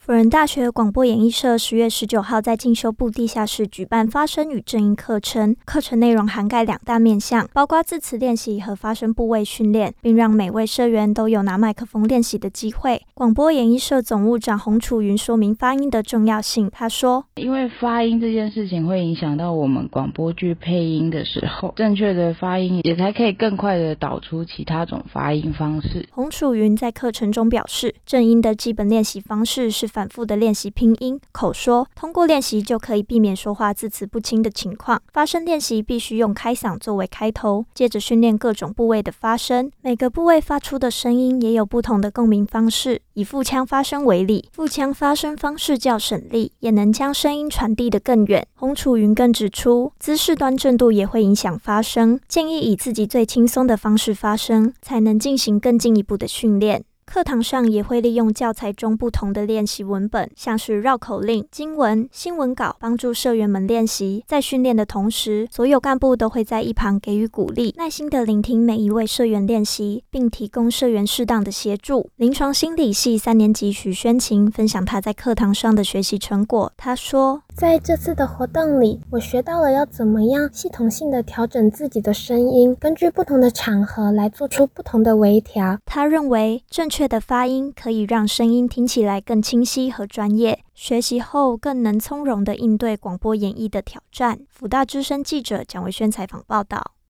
辅仁大学广播演艺社10月19号在进修部地下室举办发声与正音课程，课程内容涵盖2大面向，包括字词练习和发声部位训练，并让每位社员都有拿麦克风练习的机会。广播演艺社总务长洪楚云说明发音的重要性，他说： 因为发音这件事情会影响到我们广播剧配音的时候，正确的发音也才可以更快的导出其他种发音方式。 洪楚云在课程中表示，正音的基本练习方式是反复的练习拼音、口说，通过练习就可以避免说话字词不清的情况。发声练习必须用开嗓作为开头，接着训练各种部位的发声，每个部位发出的声音也有不同的共鸣方式。以腹腔发声为例，腹腔发声方式较省力，也能将声音传递得更远。洪楚云更指出，姿势端正度也会影响发声，建议以自己最轻松的方式发声，才能进行更进一步的训练。课堂上也会利用教材中不同的练习文本，像是绕口令、经文、新闻稿，帮助社员们练习。在训练的同时，所有干部都会在一旁给予鼓励，耐心地聆听每一位社员练习，并提供社员适当的协助。临床心理系3年级许宣晴分享她在课堂上的学习成果，她说： 在这次的活动里，我学到了要怎么样系统性的调整自己的声音，根据不同的场合来做出不同的微调。 他认为正确的发音可以让声音听起来更清晰和专业，学习后更能从容地应对广播演艺的挑战。辅大之声记者蒋维轩采访报道。